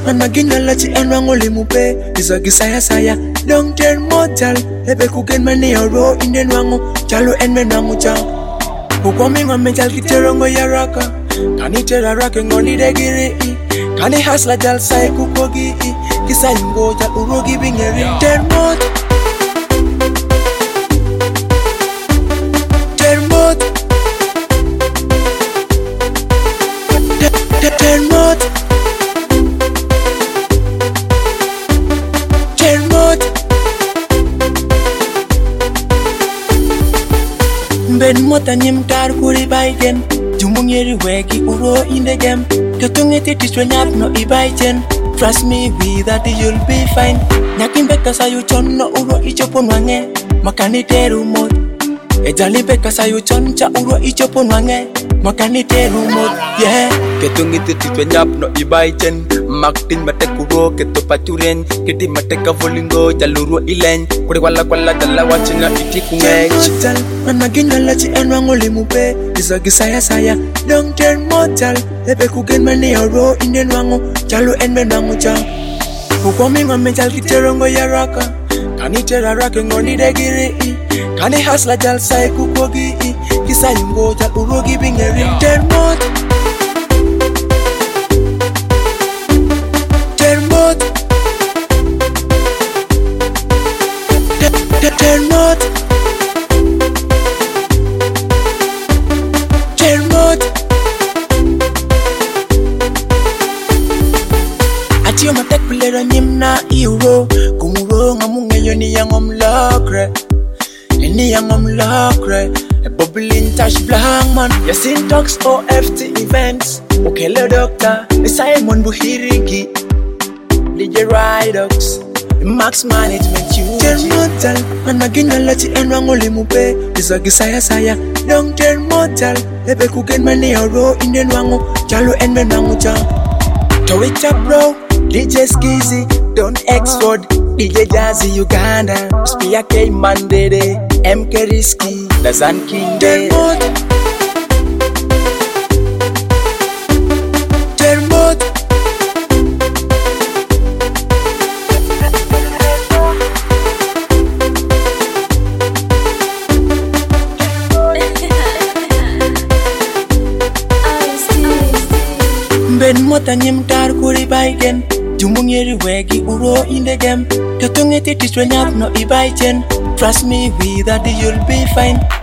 Managinalachi and Rangoli Mupe, is a Gisaya Saya, long term mortal, Ebekugen Mani or in the Rango, Jalo and Menamuja. Bukoming on Metal Kiterongo Yaraka, Kanitera rocking only the Giri, Kani Hasla Jal Sai Kukogi, Kisango, Uro giving a return mode. Ben mota nyim tar kuri baiten Jumunyeri wegi uro in the game Ketungeti tiswenyap no ibaiten Trust me with that you'll be fine Nyakin beka sayu chon no uro ichopon wange Makani teru mod Ejali beka sayu chon cha uro ichopon wange Makani teru mod Yeah Ketungeti tiswenyap no ibaiten Maktin matek uro keto paturen Keti matek volingo jaluro ilen Kuri wala jala wachina itikunge Chital Managinalachi and Rangoli Mupe is a Gisaya Saya long term mortal Ebekugen Mani or in the Rango Jalo and Menamuja Bukoming on Metal Kiterongo Yaraka Kanitera rocking only the Giri Kani Hasla Jal Sai Kukogi Kisayungo Uro giving a return mode. Turn mode. Atiyo matek pilero nyimna iuro Kumuro ngamunge yoni yangom lokre Eni yangom lokre A bubbling touch blank man Yasin talks OFT events Okele doctor Simon Buhirigi DJ Ridox Max Management Term mortal Managinalachi and Rangoli Mupe is a Gisaya Saya long term mortal Ebekugen Mani or in the Rango Jalo and Menamuja Towita bro DJ Skizzy Don't Exford DJ Jazzy Uganda Spia K Mandede MK Risky Dazan King Day Ben mota nyim tar kuri baiten Jumunyeri wegi uro in the game Ketungeti tiswenyap no ibaiten Trust me with that you'll be fine